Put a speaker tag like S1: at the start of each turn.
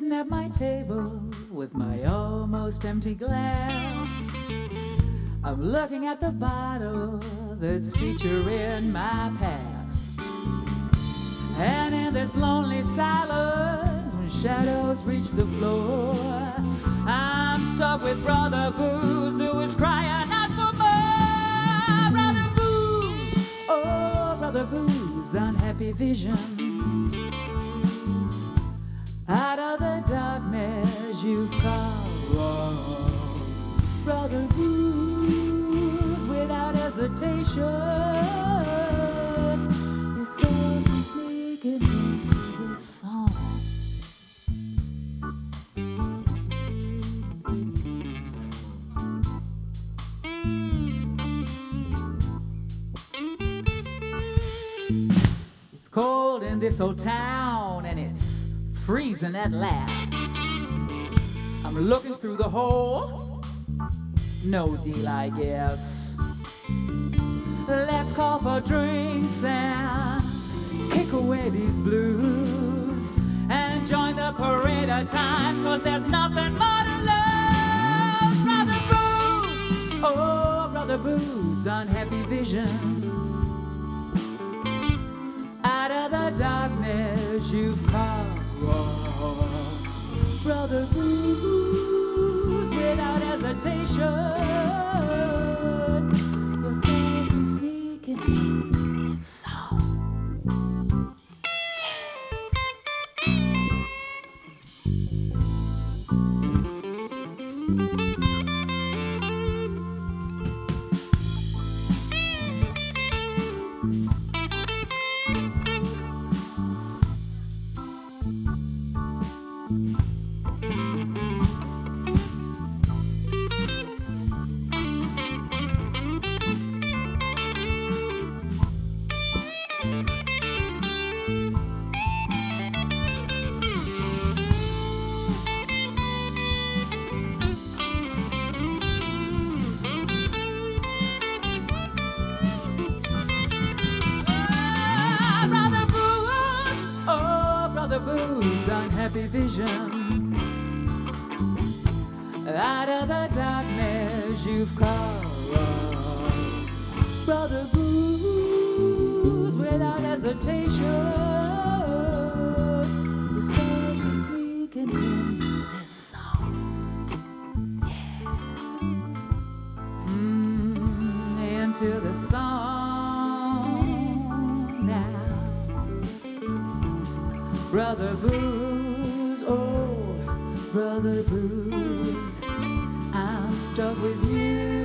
S1: sitting at my table with my almost empty glass. I'm looking at the bottle that's featuring my past. And in this lonely silence, when shadows reach the floor, I'm stuck with Brother Booze, who is crying out for more. Brother Booze, oh Brother Booze, unhappy vision. Out of the darkness you've called, Brother Booze, without hesitation, you're softly sneaking into this song. It's cold in this old town and it's freezing at last. I'm looking through the hole, no deal I guess. Let's call for drinks and kick away these blues and join the parade of time, 'cause there's nothing more to lose. Brother Booze, oh Brother Booze, unhappy vision. Out of the darkness you've called, Brother Booze, without hesitation, you're softly sneaking into this song. Booze, unhappy vision. Out of the darkness you've called, Brother Booze, without hesitation, you're softly sneaking into this song. Yeah. Into the song now. Brother Booze, oh Brother Booze, I'm stuck with you.